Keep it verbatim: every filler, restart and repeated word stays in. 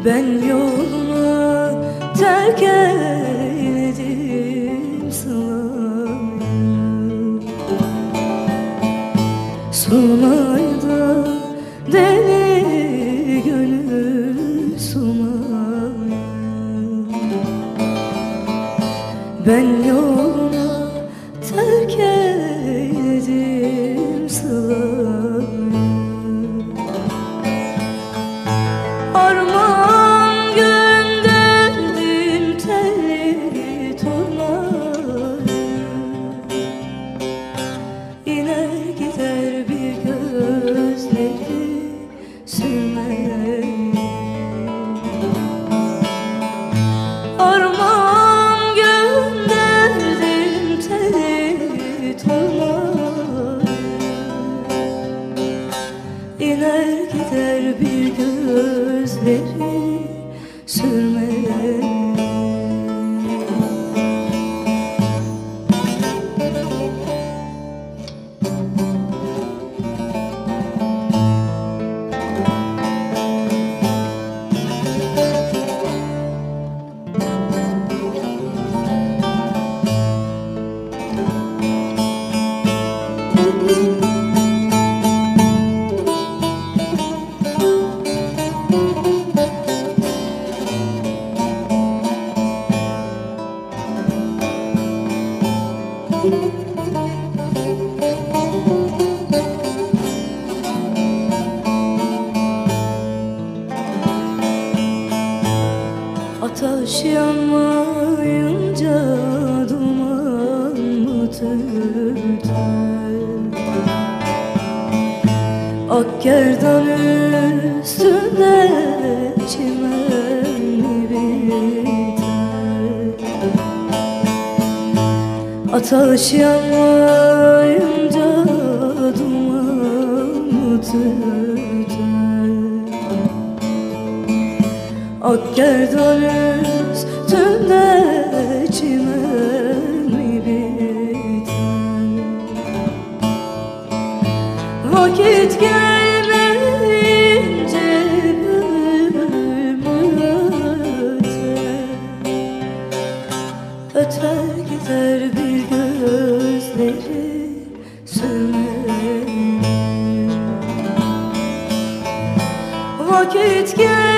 Ben yolunu terk eyledim Sıla'yı. Sunayda deli gönül Sunayı. Ben yolunu terk eyledim Sıla'yı. Armağan gönderdim telli tornayı. İner gider bir gözleri sürmeye. Armağan gönderdim telli tornayı. İner gider bir gözleri sürmeye. Ateş yanmayınca duman mı tüter? Ak gerdan üstünde çimen mi biter? Ateş yanmayınca duman mı tüter? Ak gerdan üstünde çimen mi biter? Vakit gelmeyince bülbül öter. Öter gider bir gözleri sürmeye. Vakit gelmeyince